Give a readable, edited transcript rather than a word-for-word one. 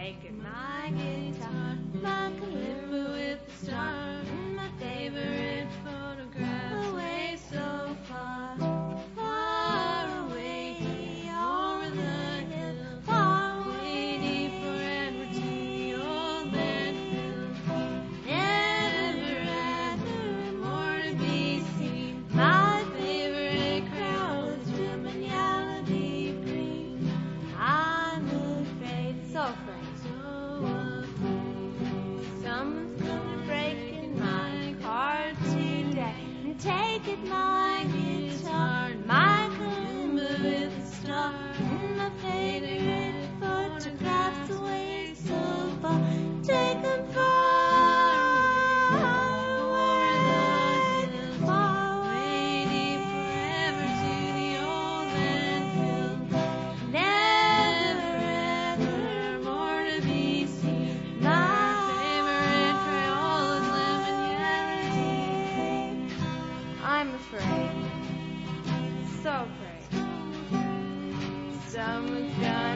taking my guitar, my kalimba with a star, and my favorite photograph away so far, far away over the hill, far away deeper and to the old landfill. Never ever more to be seen. My favorite crowd is Jim and Yellow Deep Green. I'm afraid, so afraid, so afraid. Someone's gonna break in my car today and take it my guitar and my kalimba with a star and my favorite photographs away so far. Take them far away, far away, forever to the old landfill. Never ever more to be seen. My favorite Crayola is lemon yellow. I'm afraid, so afraid. Someone's gonna